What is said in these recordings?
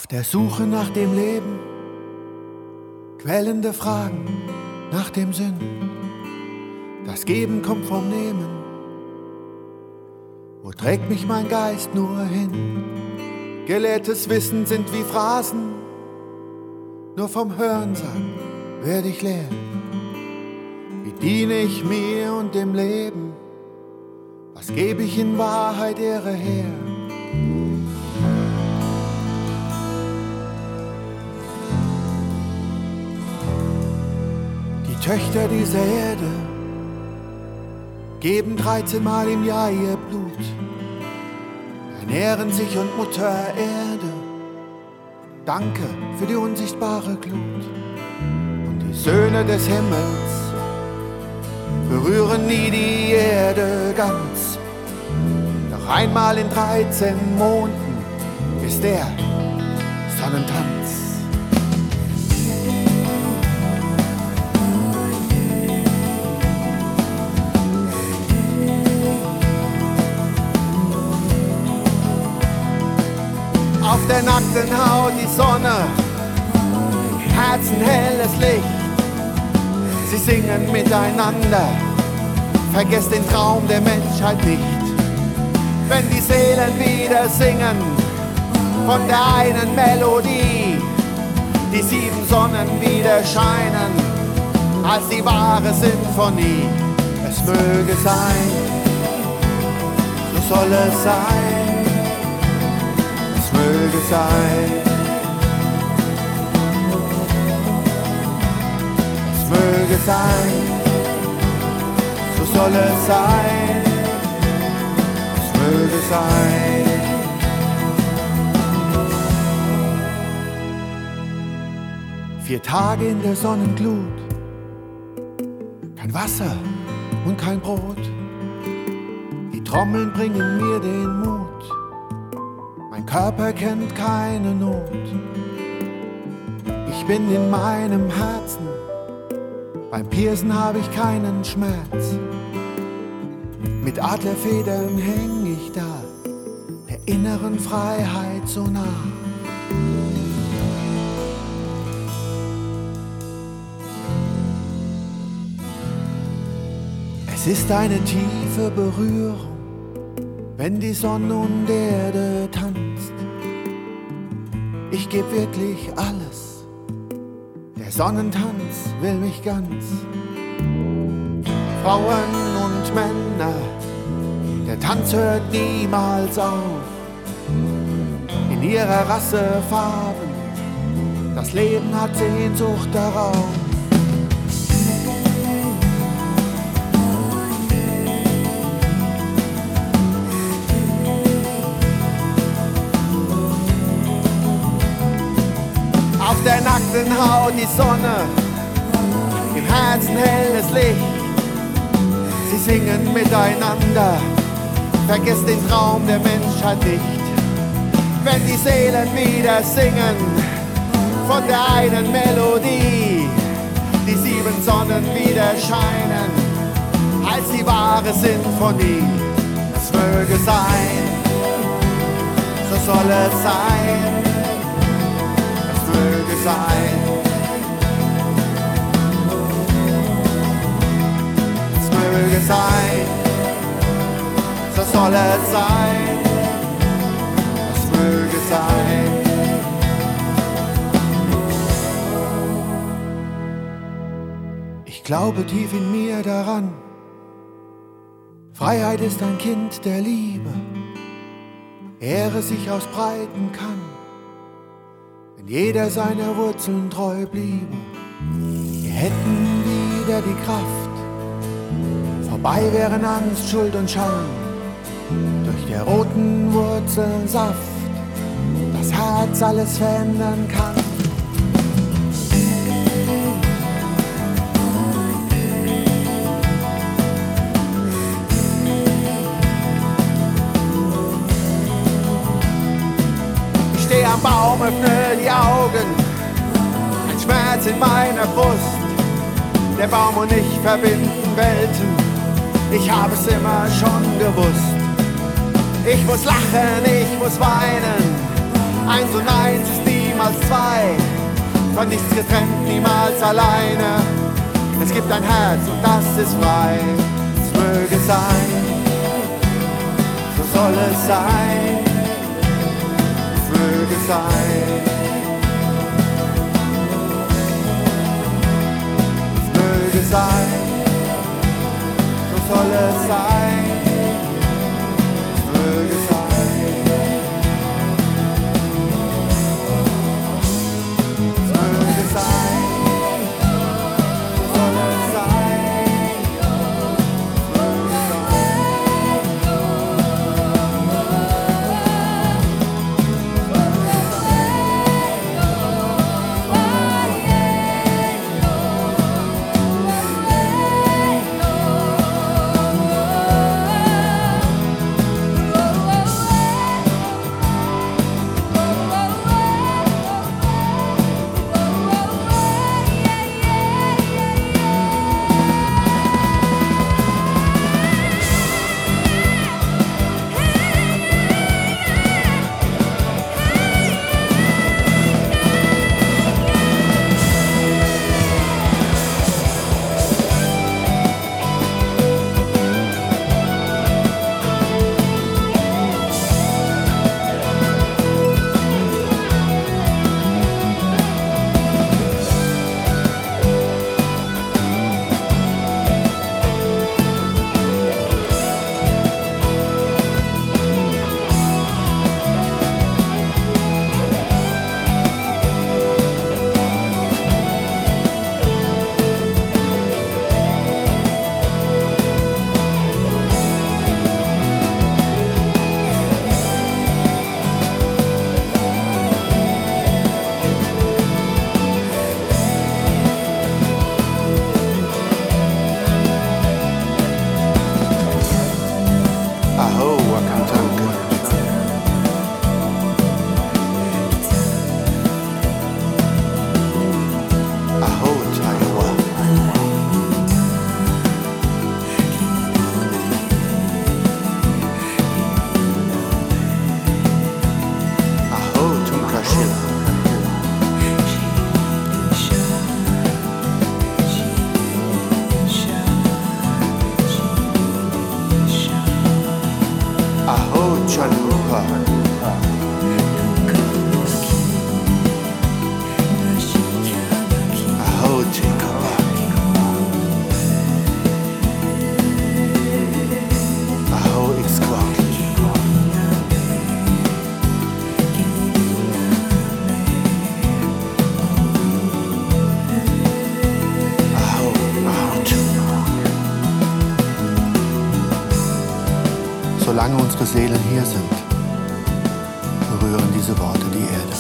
Auf der Suche nach dem Leben, quellende Fragen nach dem Sinn. Das Geben kommt vom Nehmen. Wo trägt mich mein Geist nur hin? Gelehrtes Wissen sind wie Phrasen, nur vom Hörensagen werde ich leer. Wie diene ich mir und dem Leben? Was gebe ich in Wahrheit Ehre her? Die Töchter dieser Erde geben 13 Mal im Jahr ihr Blut, ernähren sich und Mutter Erde. Danke für die unsichtbare Glut. Und die Söhne des Himmels berühren nie die Erde ganz. Doch einmal in 13 Monden ist der Sonnentanz. Auf der nackten Haut die Sonne, Herzen helles Licht. Sie singen miteinander, vergesst den Traum der Menschheit nicht. Wenn die Seelen wieder singen von der einen Melodie, die 7 Sonnen wieder scheinen als die wahre Sinfonie. Es möge sein, so soll es sein. Es möge sein, es möge sein, so soll es sein, es möge sein. Vier Tage in der Sonnenglut, kein Wasser und kein Brot, die Trommeln bringen mir den Mut. Mein Körper kennt keine Not. Ich bin in meinem Herzen. Beim Piercen habe ich keinen Schmerz. Mit Adlerfedern häng ich da, der inneren Freiheit so nah. Es ist eine tiefe Berührung, wenn die Sonne und Erde tanzt. Ich geb wirklich alles, der Sonnentanz will mich ganz. Frauen und Männer, der Tanz hört niemals auf. In ihrer Rasse Farben, das Leben hat Sehnsucht darauf. Auf der nackten Haut die Sonne, im Herzen helles Licht. Sie singen miteinander, vergesst den Traum der Menschheit nicht. Wenn die Seelen wieder singen von der einen Melodie, die 7 Sonnen wieder scheinen als die wahre Sinfonie. Es möge sein, so soll es sein. Möge sein, es möge sein, so soll es sein, es möge sein. Ich glaube tief in mir daran, Freiheit ist ein Kind der Liebe, Ehre sich ausbreiten kann, wenn jeder seiner Wurzeln treu bliebe. Wir hätten wieder die Kraft, vorbei wären Angst, Schuld und Scham. Durch der roten Wurzeln Saft das Herz alles verändern kann. Ich stehe am Baum, öffne die Augen, ein Schmerz in meiner Brust. Der Baum und ich verbinden Welten, ich habe es immer schon gewusst. Ich muss lachen, ich muss weinen, 1 und 1 ist die von nichts getrennt, niemals alleine. Es gibt ein Herz und das ist frei. Es möge sein, so soll es sein. Es möge sein. Es möge sein, so soll es sein. Es möge sein. Es möge sein. Solange unsere Seelen hier sind, berühren diese Worte die Erde.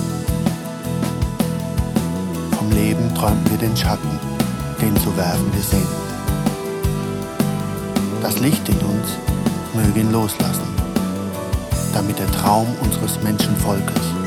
Vom Leben träumen wir den Schatten, den zu werfen wir sind. Das Licht in uns möge ihn loslassen, damit der Traum unseres Menschenvolkes